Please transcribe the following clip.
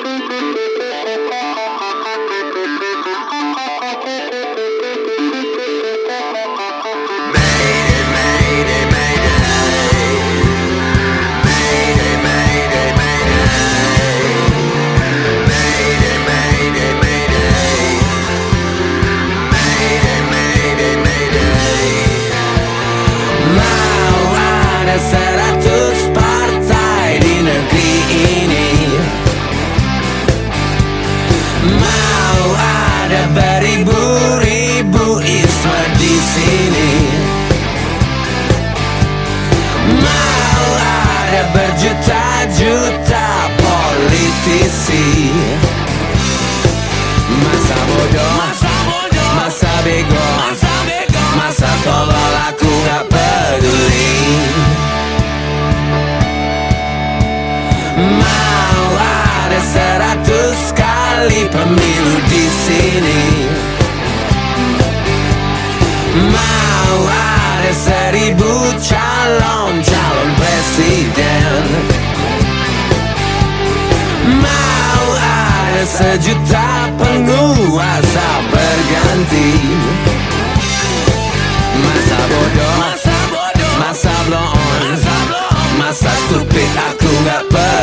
Beribu-ribu isma di sini. Mau ada berjuta-juta politisi. Masa bodoh, masa bego, masa tolol, aku gak peduli. Mau ada 100 kali pemilu di sini. Mau ada 1000 calon presiden. Mau ada 1 juta penguasa berganti. Masa bodoh, masa blow on, masa stupid, aku gak peduli.